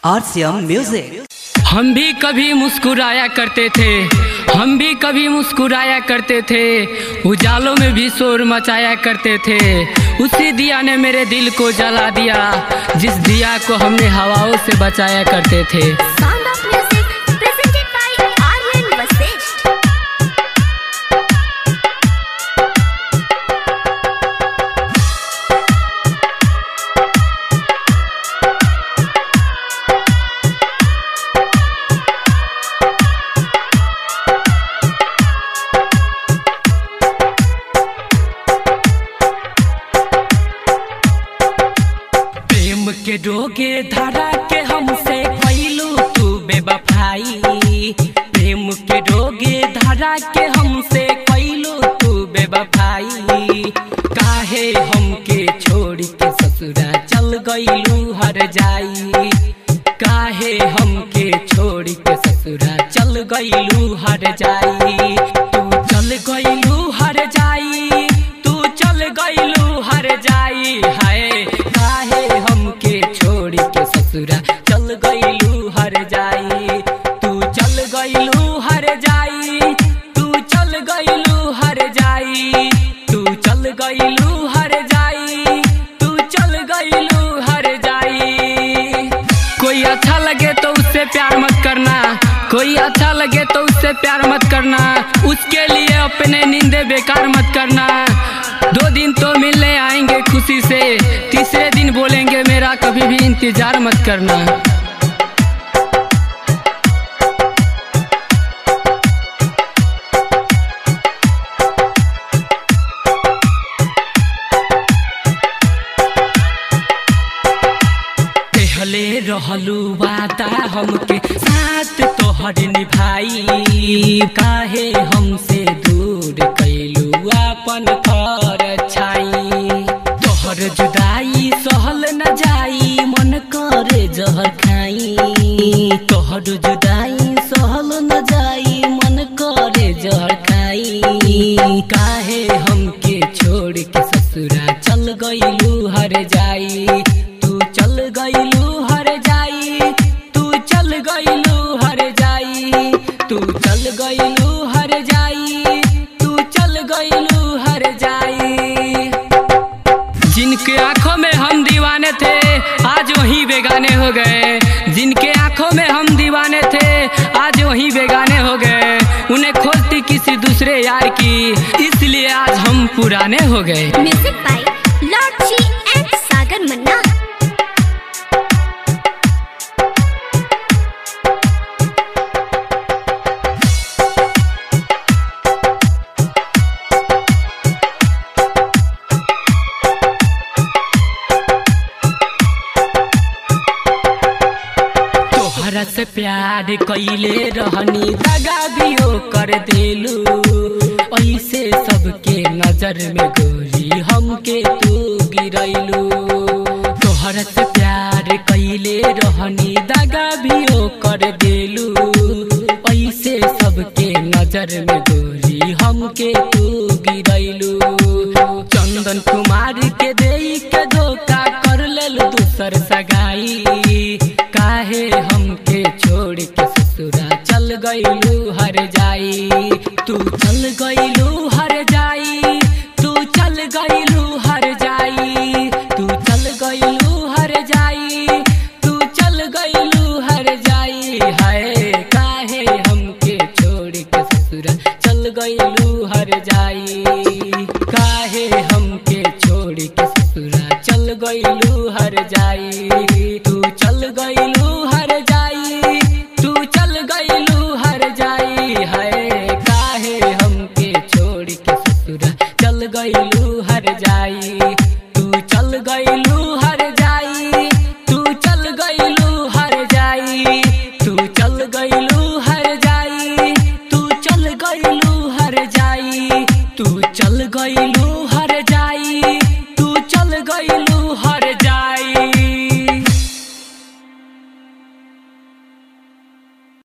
RCM music. हम भी कभी मुस्कुराया करते थे, हम भी कभी मुस्कुराया करते थे, उजालों में भी शोर मचाया करते थे। उसी दिया ने मेरे दिल को जला दिया, जिस दिया को हमने हवाओं से बचाया करते थे। के डोगे धरा के हमसे कैलू तू बेवफाई, प्रेम के डोगे धरा के हमसे कैलू तू बेवफाई। काहे हमके छोड़ के ससुरा चल गईलू हर जाई, काहे हमके छोड़ के ससुरा चल गईलू हर जाई। तू चल गईलू हर जाई, तू चल गईलू हर जाई। हाय काहे हमके छोड़ के ससुरा चल गईलू हर जाई, तू चल गईलू हर जाई, तू चल गईलू हर जाई, तू चल गईलू हर जाई, तू चल गईलू हर जाई। कोई अच्छा लगे तो उससे प्यार मत करना, कोई अच्छा लगे तो उससे प्यार मत करना, उसके लिए अपने नींदे बेकार मत करना। 2 दिन तो मिलने आएंगे खुशी से, तीसरे दिन बोलेंगे मेरा कभी भी इंतजार मत करना। पहले रहलू वादा हमके साथ तोहर निभाई, काहे हमसे दूर कैलू अपन घर छाई। तोहर जुदाई सहल न जाई, मन करे जहर खाई। तोहर जुदाई सहल न जाई, मन करे जहर खाई। काहे हमके छोड़ के ससुरा चल गईलू हर जाई, तू चल गईलू हर जाई, तू चल गईलू हर जाई, तू चल गईलू हर जाई, तू चल गईलू हर जाई। जिनके आंखों में हम दीवाने थे आज वही बेगाने हो गए, जिनके आंखों में हम दीवाने थे आज वही बेगाने हो गए। उन्हें खोजती किसी दूसरे यार की, इसलिए आज हम पुराने हो गए। Music by Lord ji and Sagar Manna. तोहरा से प्यार कइले रहनी, दगा भी कर देलू। ऐसे सबके नजर में गोरी हमके तू गिरैलू। तोहरा से प्यार कइले रहनी, दगा भी कर देलू। ऐसे सबके नजर में गोरी हमके तू गिरैलू। चंदन कुमार के देई के धोखा कर लेलू दूसर सगाई। काहे हमके छोड़ के ससुरा चल गईलू हर जाई, तू चल गईलू हर जाई, तू चल गईलू हर जाई, तू चल गईलू हर जाई, तू चल गईलू हर जाई। हाय काहे हमके छोड़ के ससुरा चल गईलू हर जाई, काहे हमके छोड़ के ससुरा चल गईलू हर जाई, तू चल गईलू हर जाई, तू चल गईलू हर जाई। हाय काहे हमके छोड़ के ससुरा चल गईलू हर जाई, तू चल गईलू हर जाई।